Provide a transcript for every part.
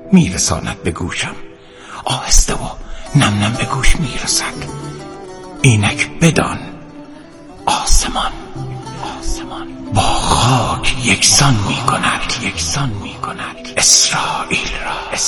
میرساند به گوشم، آهسته و نم نم به گوش میرسد. اینک بدان آسمان با خاک یکسان میکند اسرائیل را.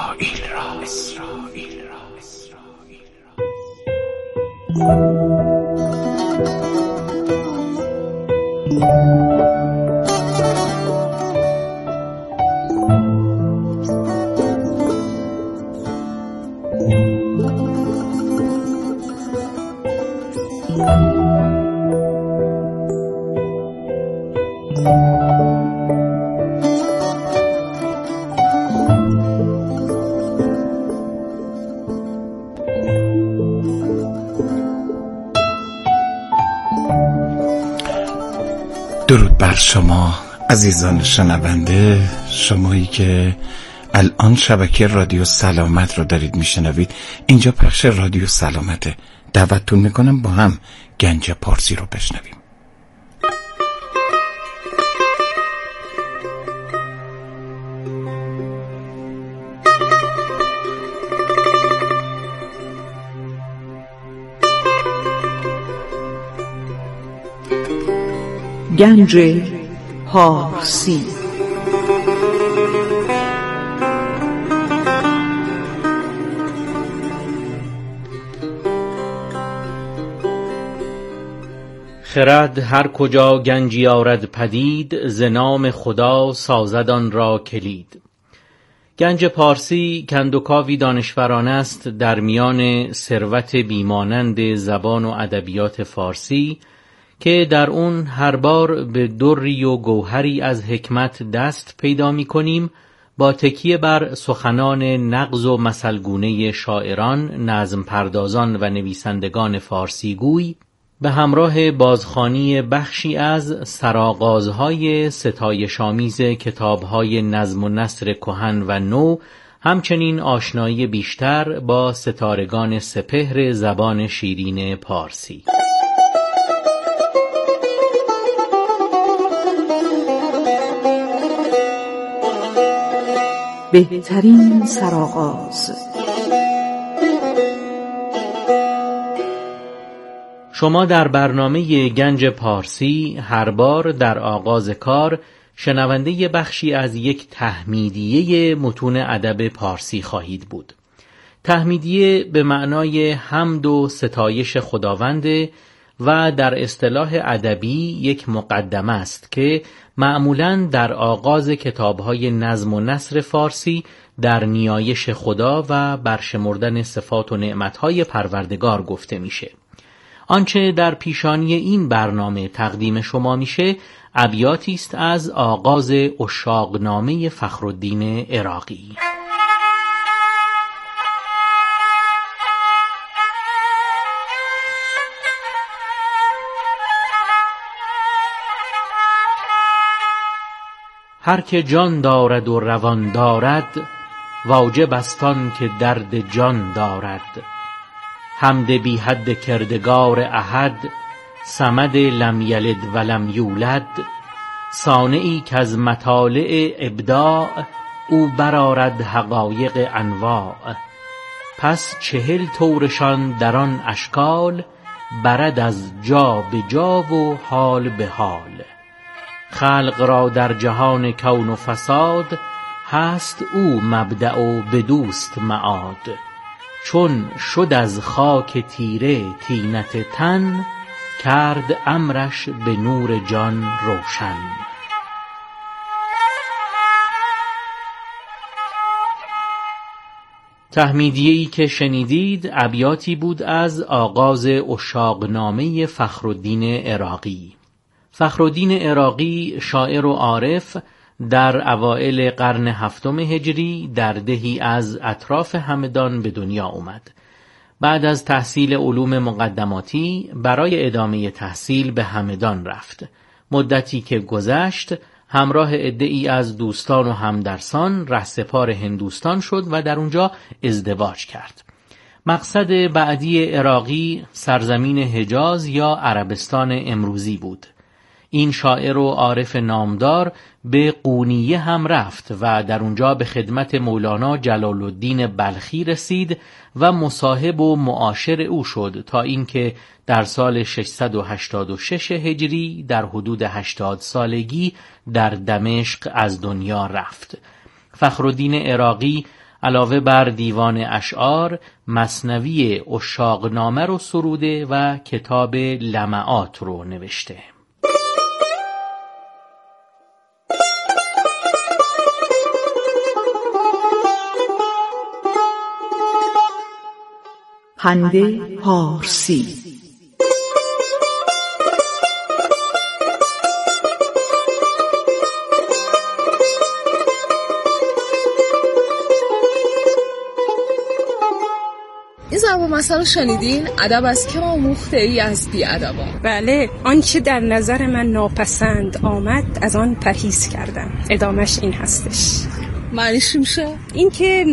درود بر شما عزیزان شنونده، شمایی که الان شبکه رادیو سلامت رو دارید میشنوید. اینجا پخش رادیو سلامته. دعوتتون میکنم با هم گنج پارسی رو بشنویم. گنج پارسی. خرد هر کجا گنجی آرد پدید، ز نام خدا سازد آن را کلید. گنج پارسی کندوکاوی دانشورانه است در میان ثروت بیمانند زبان و ادبیات فارسی که در اون هر بار به دری و گوهری از حکمت دست پیدا می کنیم، با تکیه بر سخنان نغز و مثلگونه شاعران، نظم پردازان و نویسندگان فارسی گوی، به همراه بازخوانی بخشی از سرآغازهای ستایش‌آمیز کتاب‌های نظم و نثر کهن و نو، همچنین آشنایی بیشتر با ستارگان سپهر زبان شیرین پارسی. بهترین سرآغاز. شما در برنامه گنج پارسی هر بار در آغاز کار شنونده بخشی از یک تحمیدیه متون ادب پارسی خواهید بود. تحمیدیه به معنای حمد و ستایش خداونده و در اصطلاح ادبی یک مقدمه است که معمولاً در آغاز کتاب‌های نظم و نثر فارسی در نیایش خدا و برشمردن صفات و نعمت‌های پروردگار گفته میشه. آنچه در پیشانی این برنامه تقدیم شما میشه ابیاتی است از آغاز عشاقنامه فخرالدین عراقی. هر که جان دارد و روان دارد، واجب است آن که درد جان دارد. حمد بی حد کردگار احد، صمد لم یلد ولم یولد. صانعی که از مطالع ابداع، او برآرد حقایق انواع. پس 40 طورشان در آن اشکال، برد از جا به جا و حال به حال. خلق را در جهان کون و فساد، هست او مبدأ و بدوست معاد. چون شد از خاک تیره طینت تن، کرد امرش به نور جان روشن. تحمیدیه‌ای که شنیدید ابیاتی بود از آغاز عشاقنامه فخرالدین عراقی. فخرالدین عراقی شاعر و عارف در اوائل قرن 7 هجری در دهی از اطراف همدان به دنیا اومد. بعد از تحصیل علوم مقدماتی برای ادامه تحصیل به همدان رفت. مدتی که گذشت همراه عده‌ای از دوستان و همدرسان رهسپار هندوستان شد و در اونجا ازدواج کرد. مقصد بعدی عراقی سرزمین حجاز یا عربستان امروزی بود. این شاعر و عارف نامدار به قونیه هم رفت و در اونجا به خدمت مولانا جلال الدین بلخی رسید و مصاحب و معاشر او شد تا اینکه در سال 686 هجری در حدود 80 سالگی در دمشق از دنیا رفت. فخرالدین عراقی علاوه بر دیوان اشعار، مثنوی عشاقنامه رو سروده و کتاب لمعات رو نوشته. پند پارسی. این ضرب المثل رو شنیدین؟ ادب از که آموخته ای از بی ادبان. بله، آنچه در نظر من ناپسند آمد از آن پرهیز کردم. ادامش این هستش. معنیش میشه؟ این که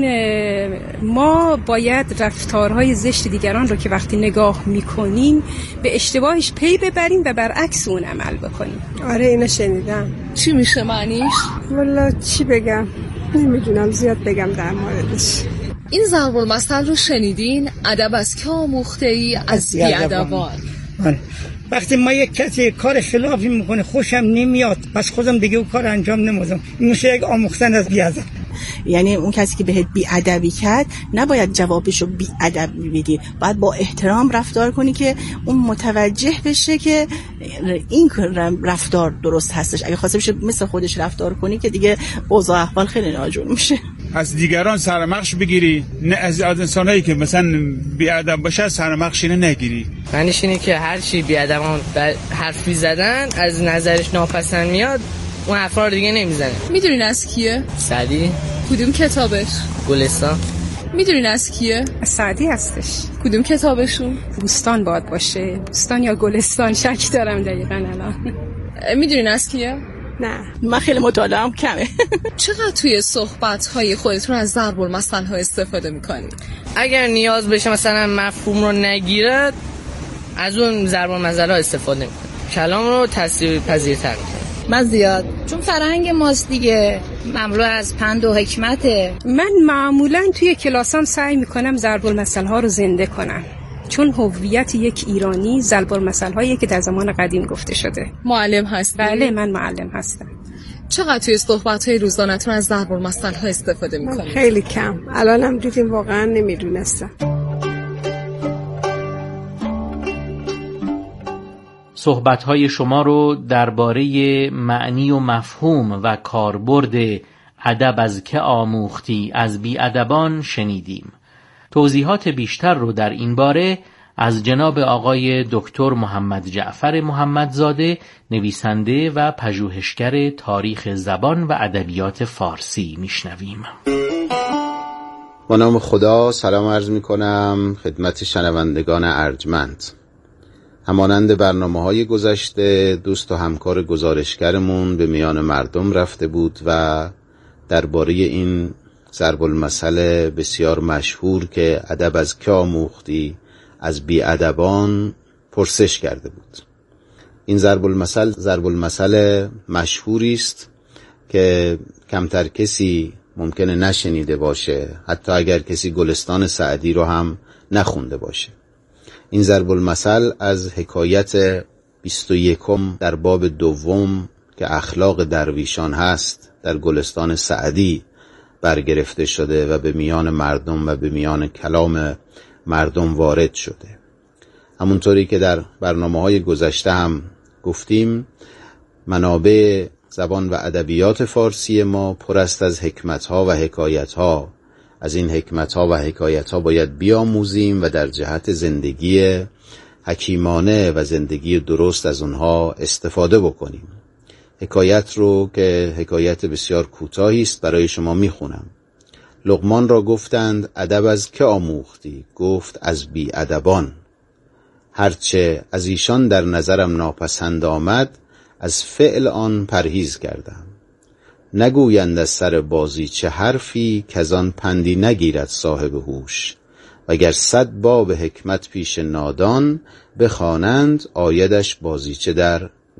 ما باید رفتارهای زشت دیگران رو که وقتی نگاه میکنیم به اشتباهش پی ببریم و برعکس اون عمل بکنیم. آره اینو شنیدم. چی میشه معنیش؟ والا چی بگم؟ نمیدونم زیاد بگم در موردش. این ضرب المثل رو شنیدین؟ ادب از که آموخته ای از بی ادبان. وقتی ما یک کسی کار خلافی میکنه خوشم نمیاد، پس خودم دیگه اون کار انجام نمیدم. این میشه یک آموختن از بی‌ادب. یعنی اون کسی که بهت بی‌ادبی کرد نباید جوابشو بی‌ادب بدی، باید با احترام رفتار کنی که اون متوجه بشه که این رفتار درست هستش. اگه خواسته بشه مثل خودش رفتار کنی که دیگه اوضاع احوال خیلی ناجور میشه. از دیگران سرمخش بگیری، نه از انسانایی که مثلا بی‌ادب باشه سرمخش نگیری. معنیش اینه که هر چی بی‌ادبان حرفی زدن از نظرش ناپسند میاد، اون حرفا رو دیگه نمیزنه. میدونین از کیه؟ سعدی. کدوم کتابش؟ گلستان. میدونین از کیه؟ سعدی هستش. کدوم کتابشون؟ بوستان باید باشه، بوستان یا گلستان، شک دارم دقیقاً الان. میدونین از کیه؟ نه من خیلی مطالعه‌ام کمه. چقدر توی صحبت‌های خودتون از ضرب المثل‌ها استفاده می‌کنید؟ اگر نیاز بشه مثلا مفهوم رو نگیرد از اون ضرب المثل‌ها استفاده می‌کنم، کلام رو تاثیرپذیرتر می‌کنه. من زیاد، چون فرهنگ ماست دیگه، مملو از پند و حکمته. من معمولاً توی کلاسام سعی می‌کنم ضرب المثل‌ها رو زنده کنم، چون هویت یک ایرانی ضرب المثل‌هایی که در زمان قدیم گفته شده. معلم هستی؟ بله من معلم هستم. چقدر توی صحبت‌های روزانه‌تون از ضرب المثل‌ها استفاده می‌کنید؟ خیلی کم. الانم دیدیم واقعا نمیدونستم. صحبت‌های شما رو درباره معنی و مفهوم و کاربرد ادب از که آموختی از بی‌ادبان شنیدیم. توضیحات بیشتر رو در این باره از جناب آقای دکتر محمد جعفر محمدزاده، نویسنده و پژوهشگر تاریخ زبان و ادبیات فارسی میشنویم. با نام خدا سلام عرض میکنم خدمت شنوندگان ارجمند. همانند برنامه‌های گذشته دوست و همکار گزارشگرمون به میان مردم رفته بود و درباره این ضرب المثل بسیار مشهور که ادب از که آموختی از بی‌ادبان پرسش کرده بود. این ضرب المثل مشهوری است که کمتر کسی ممکنه نشنیده باشه، حتی اگر کسی گلستان سعدی رو هم نخونده باشه. این ضرب المثل از حکایت 21 در باب دوم که اخلاق درویشان هست در گلستان سعدی برگرفته شده و به میان مردم و به میان کلام مردم وارد شده. همونطوری که در برنامه‌های گذشته هم گفتیم، منابع زبان و ادبیات فارسی ما پر است از حکمت‌ها و حکایت‌ها. از این حکمت‌ها و حکایت‌ها باید بیاموزیم و در جهت زندگی حکیمانه و زندگی درست از اونها استفاده بکنیم. حکایت رو که حکایت بسیار کوتاهی است برای شما میخونم. لقمان را گفتند ادب از که آموختی؟ گفت از بی ادبان. هرچه از ایشان در نظرم ناپسند آمد از فعل آن پرهیز کردم. نگویند از سر بازی چه حرفی که از آن پندی نگیرد صاحب هوش. وگر 100 باب حکمت پیش نادان بخوانند آیدش بازیچه در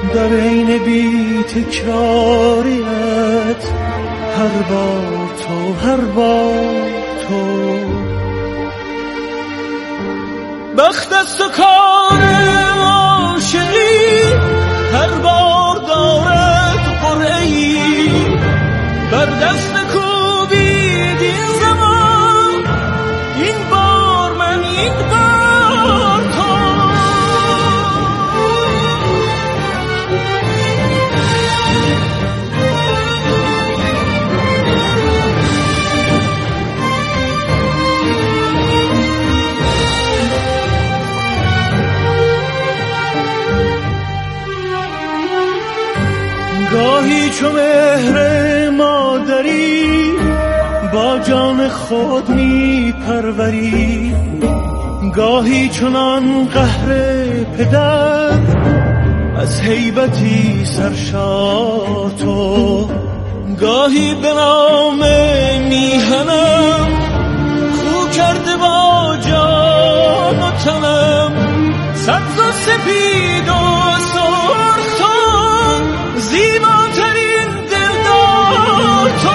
در عین بی تکراریت هر بار تو بخت است و کار عاشقی هر بار دارد قرعه‌ای بر دست کوبید این زمان این بار من این بار تو گاهی چو مهر مادری با جان خود می پروری گاهی چنان قهر پدر از هیبتی سرشاتو گاهی به نام میهنم خو کرده با جان و تنم سبز و سپید و سرخ تو زیباترین دلدار تو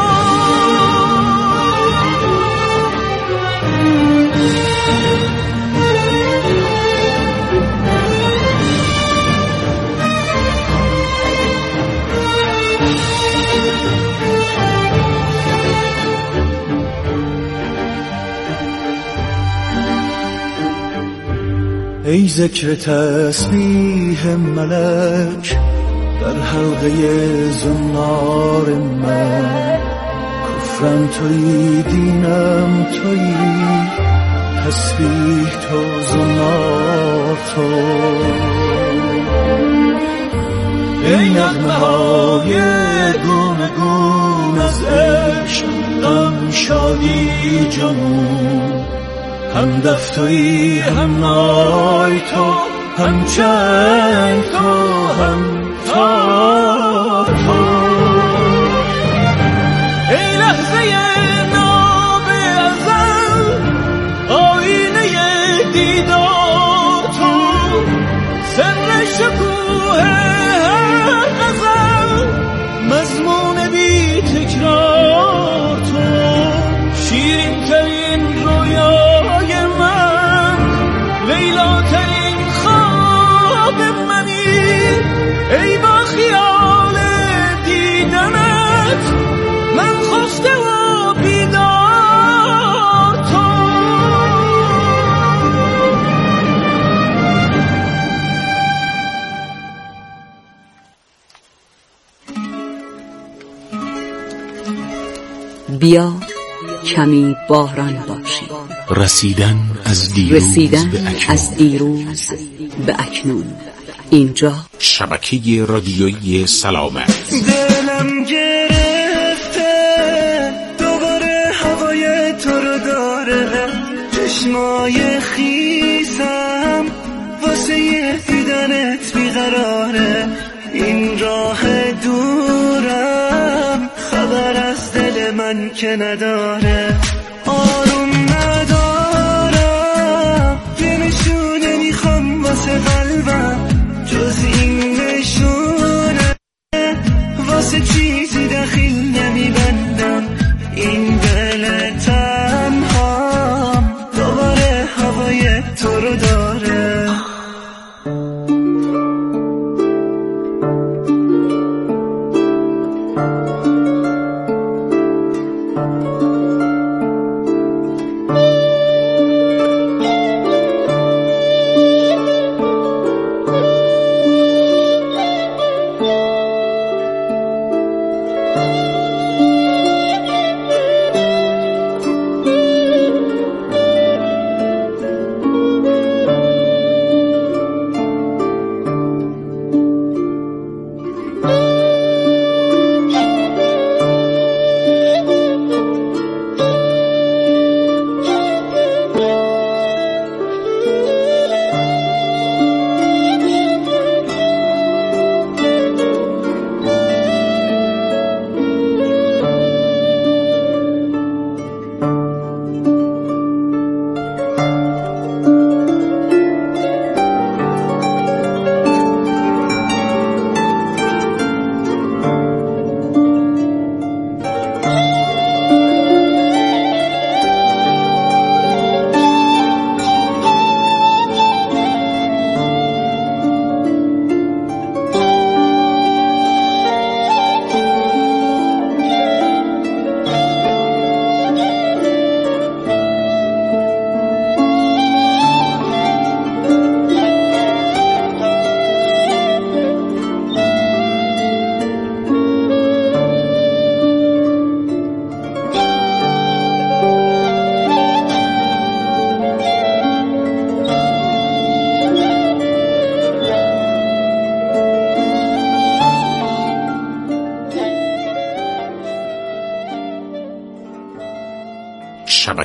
ای ذکر تسبیح ملک در حلقه زنار من کفرم تویی دینم تویی تسبیح تو زنار تو ای نغمه های گونگون از عشق غم شادی جنون هم دفتویی هم نای تو هم چنگ تو هم تا تو ای لحظه ناب ازل آینه دیدار تو سر شکوه هر غزل مضمون بی تکرار تو شیرین ترین رویای من لیلا ترین خواب منی ای با خیال دیدنت من خفته و بیدار تو بیا کمی باران باشی رسیدن از دیروز به اکنون اینجا شبکه رادیویی سلامت دلم گرفته دوباره هوای تو رو داره چشمای خیسم واسه دیدنت بیقراره این راه دورم خبر از دل من که نداره آروم ندارم یه نشونه میخوام واسه قلبم جز این نشونه واسه چیزی دخیل نمیبندم این دل تنهام دوباره هوای تو رو داره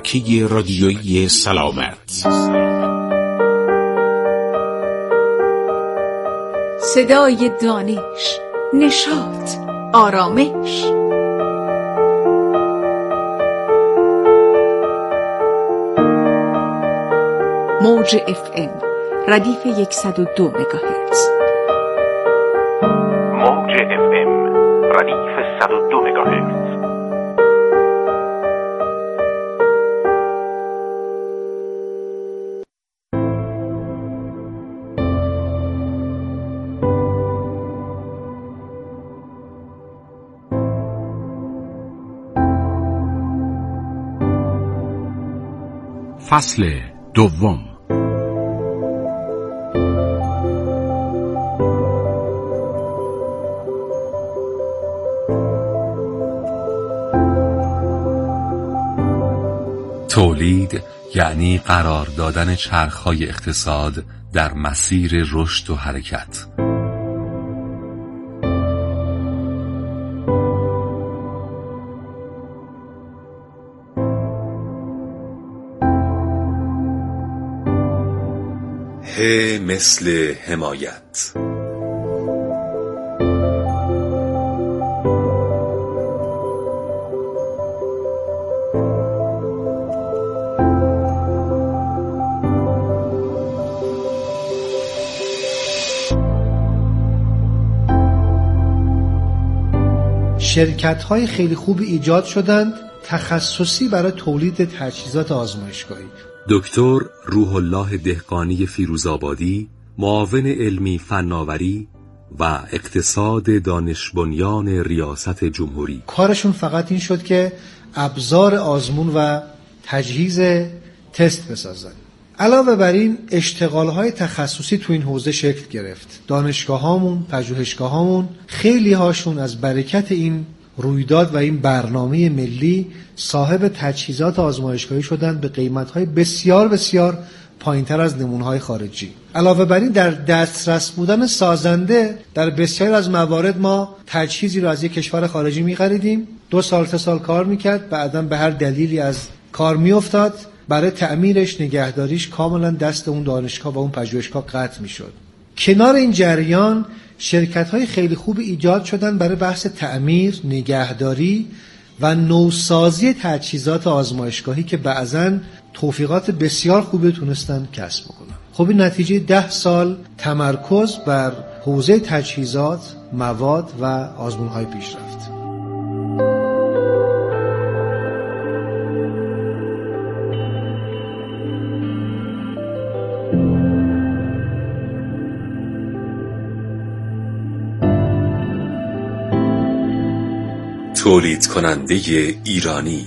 شبکه رادیویی سلامت. صدای دانش، نشاط، آرامش. موج FM ردیف 102 مگاهرتز. موج FM ردیف 102 مگاهرتز. فصل دوم. تولید یعنی قرار دادن چرخ‌های اقتصاد در مسیر رشد و حرکت. مثل حمایت. شرکت‌های خیلی خوب ایجاد شدند تخصصی برای تولید تجهیزات آزمایشگاهی. دکتر روح الله دهقانی فیروزآبادی، معاون علمی فناوری و اقتصاد دانش بنیان ریاست جمهوری. کارشون فقط این شد که ابزار آزمون و تجهیز تست بسازن. علاوه بر این اشتغال‌های تخصصی تو این حوزه شکل گرفت. دانشگاه‌هامون، پژوهشگاه‌هامون خیلی هاشون از برکت این رویداد و این برنامه ملی صاحب تجهیزات آزمایشگاهی شدند به قیمت‌های بسیار بسیار پایین‌تر از نمونه‌های خارجی. علاوه بر این در دسترس بودن سازنده در بسیاری از موارد ما تجهیزی رو از یک کشور خارجی می‌خریدیم، 2 سال 3 سال کار می‌کرد، بعداً به هر دلیلی از کار می‌افتاد، برای تعمیرش نگهداریش کاملا دست اون دانشگاه و اون پژوهشگاه قطع می‌شد. کنار این جریان شرکت‌های خیلی خوب ایجاد شدن برای بحث تعمیر، نگهداری و نوسازی تجهیزات آزمایشگاهی که بعضاً توفیقات بسیار خوبی تونستن کسب بکنن. خب این نتیجه 10 سال تمرکز بر حوزه تجهیزات، مواد و آزمون‌های پیشرفت. تولید کننده ایرانی.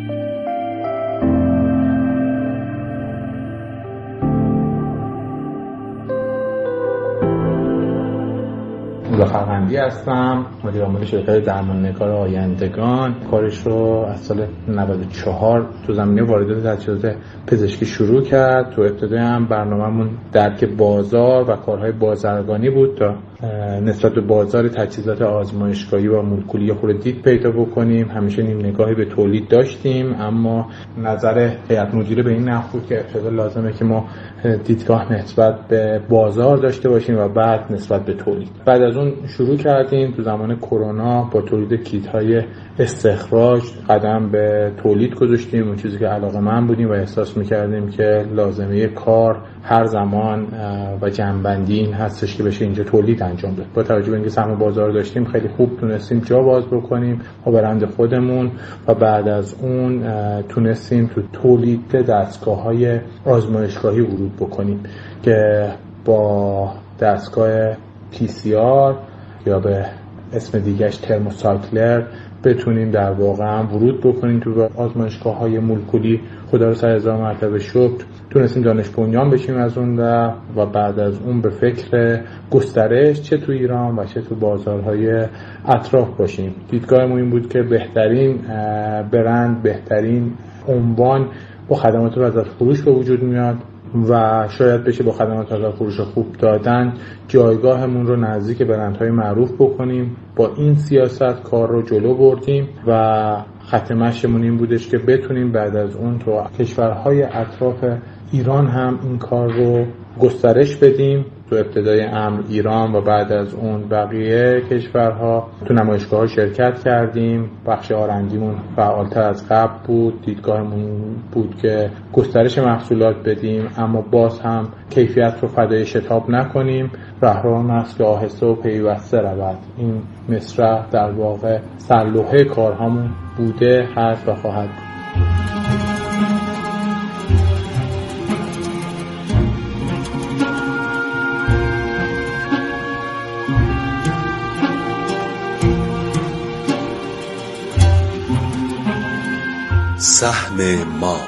فرهنگی هستم، مدیر عامل شرکت درماننگار آیندگان. کارش رو از سال 94 تو زمینه واردات تجهیزات پزشکی شروع کرد. تو ابتدای هم برنامه‌مون درک بازار و کارهای بازرگانی بود تا نسبت به بازار تجهیزات آزمایشگاهی و مولکولی خود دید پیدا بکنیم. همیشه نیم نگاهی به تولید داشتیم، اما نظر هیئت مدیره به این نحو بود که ابتدا لازمه که ما دیدگاه نسبت به بازار داشته باشیم و بعد نسبت به تولید. بعد از اون شروع کردیم تو زمان کرونا با تولید کیت‌های استخراج قدم به تولید گذاشتیم. اون چیزی که علاقه‌مند بودیم و احساس می‌کردیم که لازمه کار هر زمان و جنبندی این هستش که بشه اینجا تولید انجام داد. با توجه به اینکه سهم بازار داشتیم خیلی خوب تونستیم جا باز بکنیم با برند خودمون و بعد از اون تونستیم تو تولید دستگاه‌های آزمایشگاهی ورود بکنیم که با دستگاه PCR یا به اسم دیگه‌اش ترموسایکلر بتونیم در واقع هم ورود بکنیم تو آزمایشگاه‌های مولکولی. خدا رو سر هزار مرتبه شکر تونستیم دانش بنیان بشیم از اون و بعد از اون به فکر گسترش چه تو ایران و چه تو بازارهای اطراف باشیم. دیدگاهمون این بود که بهترین برند، بهترین عنوان با خدمات رضایت فروش به وجود میاد و شاید بشه با خدمات رضایت فروش خوب دادن جایگاهمون رو نزدیک برندهای معروف بکنیم. با این سیاست کار رو جلو بردیم و خط مشیمون این بودش که بتونیم بعد از اون تو کشورهای اطراف ایران هم این کار رو گسترش بدیم. تو ابتدای امر ایران و بعد از اون بقیه کشورها تو نمایشگاه‌ها شرکت کردیم. بخش آرندیمون فعالتر از قبل بود. دیدگاهمون بود که گسترش محصولات بدیم اما باز هم کیفیت رو فدای شتاب نکنیم. رهروان است که آهسته و پیوسته رود. این مصرع در واقع سرلوحه کارهامون بوده، هست و خواهد بود. سهم ما.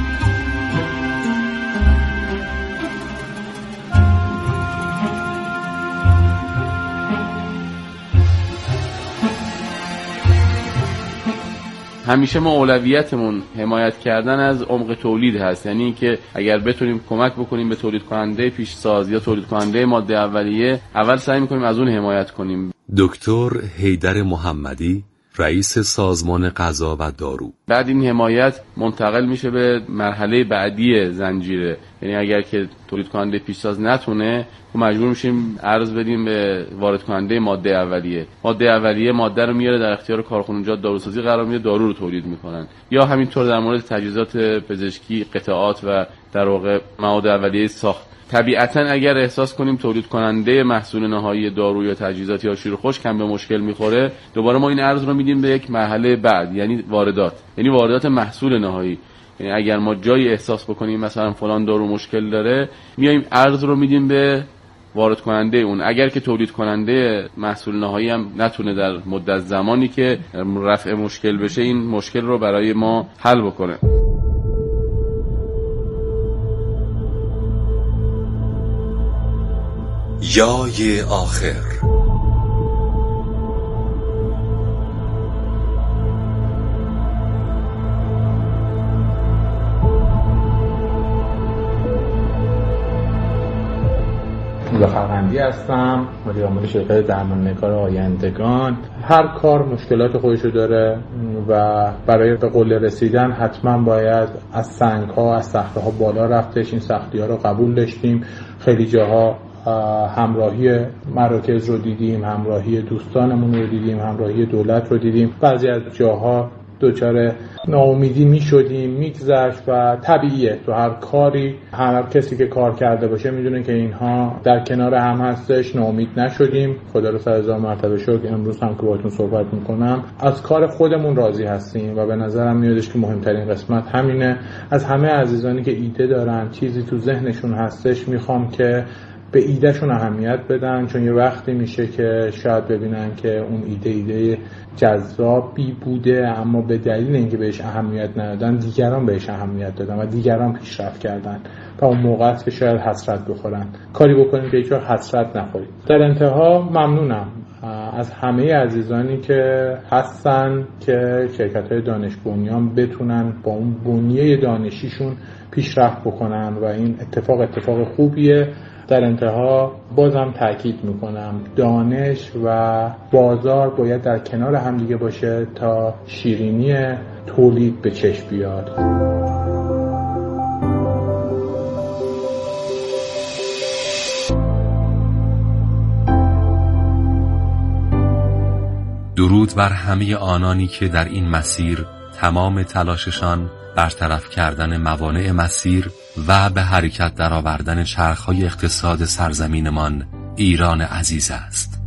همیشه ما اولویتمون حمایت کردن از عمق تولید هست، یعنی اینکه اگر بتونیم کمک بکنیم به تولید کننده پیشساز یا تولید کننده ماده اولیه، اول سعی می‌کنیم از اون حمایت کنیم. دکتر حیدر محمدی، رئیس سازمان غذا و دارو. بعد این حمایت منتقل میشه به مرحله بعدی زنجیره، یعنی اگر که تولید کننده پیشساز نتونه ما مجبور میشیم عرض بدیم به وارد کننده ماده اولیه. ماده اولیه ماده رو میاره در اختیار کارخانجات داروسازی قرار میده، دارو رو تولید میکنن. یا همینطور در مورد تجهیزات پزشکی، قطعات و در واقع مواد اولیه ساخت. طبیعتاً اگر احساس کنیم تولید کننده محصول نهایی دارو یا تجهیزات یا شیر خشک کم به مشکل میخوره، دوباره ما این عرض رو میدیم به یک مرحله بعد، یعنی واردات محصول نهایی. یعنی اگر ما جایی احساس بکنیم مثلا فلان دارو مشکل داره، میایم عرض رو میدیم به وارد کننده اون. اگر که تولید کننده محصول نهایی هم نتونه در مدت زمانی که رفع مشکل بشه این مشکل رو برای ما حل بکنه. یای آخر. فرهنگی هستم، مدیر عامل شرکت درماننگار آیندگان. هر کار مشکلات خودشو داره و برای به قله رسیدن حتما باید از سنگ‌ها، از صخره‌ها بالا رفتش. این سختی‌ها رو قبول داشتیم. خیلی جاها همراهی مراکز رو دیدیم، همراهی دوستانمون رو دیدیم، همراهی دولت رو دیدیم. بعضی از جاها دوچار ناامیدی میشدیم، میگذشت و طبیعیه تو هر کاری. هر کسی که کار کرده باشه میدونه که اینها در کنار هم هستش. ناامید نشدیم، خدا رو سر هزار مرتبه شکر. امروز هم که باهاتون صحبت میکنم از کار خودمون راضی هستیم و به نظرم میادش که مهمترین قسمت همینه. از همه عزیزانی که ایده دارن، چیزی تو ذهنشون هستش، میخوام که به ایدهشون اهمیت بدن، چون یه وقتی میشه که شاید ببینن که اون ایده جذابی بوده اما به دلیل اینکه بهش اهمیت ندادن دیگران بهش اهمیت دادن و دیگران پیشرفت کردن و اون موقع است که شاید حسرت بخورن. کاری بکنیم که هیچ وقت حسرت نخوریم. در انتها ممنونم از همه عزیزانی که هستن که شرکت‌های دانش بنیان بتونن با اون بنیه دانشیشون پیشرفت بکنن و این اتفاق خوبیه. در انتها بازم تاکید میکنم دانش و بازار باید در کنار هم دیگه باشه تا شیرینی تولید به چشم بیاد. درود بر همه آنانی که در این مسیر تمام تلاششان برطرف کردن موانع مسیر و به حرکت درآوردن چرخ‌های اقتصاد سرزمینمان ایران عزیز است.